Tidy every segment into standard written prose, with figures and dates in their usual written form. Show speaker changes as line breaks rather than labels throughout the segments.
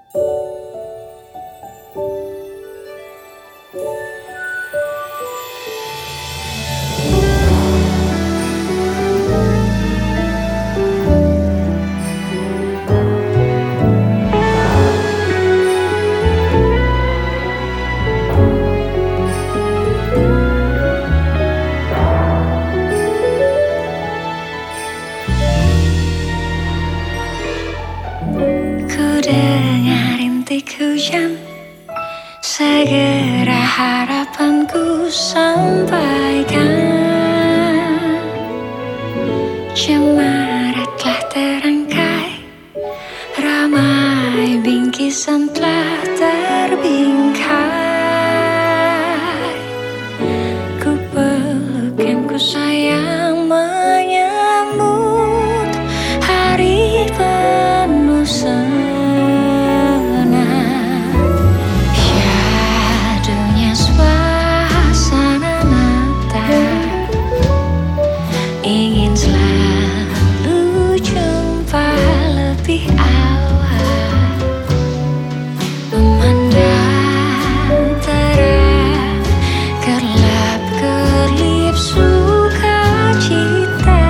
Dengar rintik hujan, segera harapanku sampaikan. Cemara telah terangkai, ramai bingkisan telah terbingkai. Ku peluk yang ku sayang, menyambut hari penuh senang. Ingin selalu jumpa lebih awal, memandang terang kerlap-kerlip sukacita,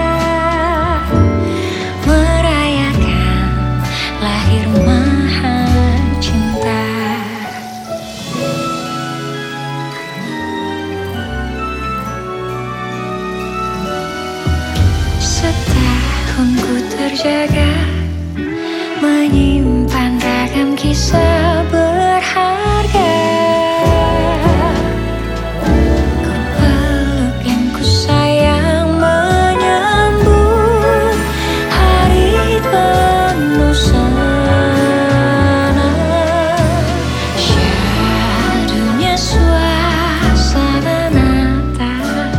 merayakan lahir Maha Cinta. Setahun ku terjaga, menyimpan ragam kisah berharga. Ku peluk yang ku sayang, menyambut hari penuh senang. Syadunya suasana Natal,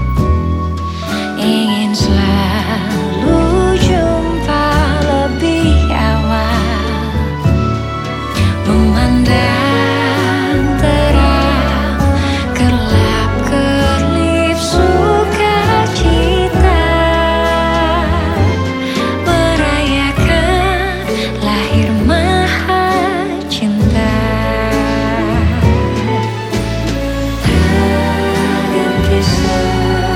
ingin selalu jumpa lebih awal, memandang terang kerlap-kerlip sukacita, merayakan lahir Maha Cinta. Ragam kisah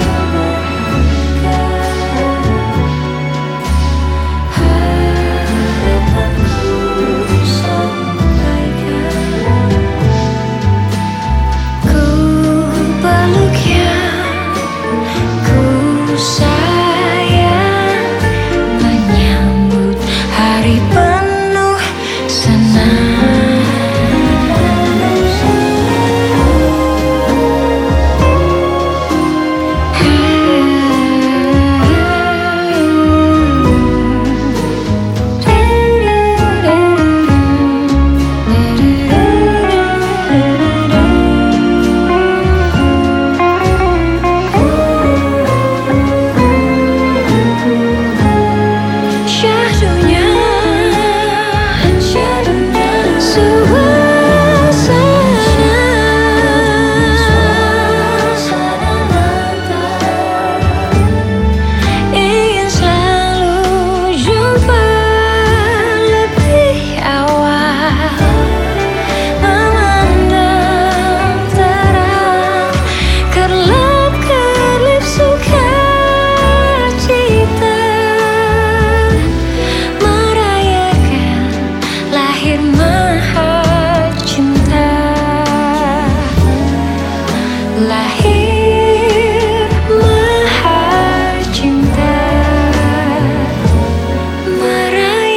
lahir Maha Cinta,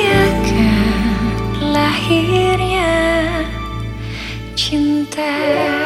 merayakan lahirnya cinta.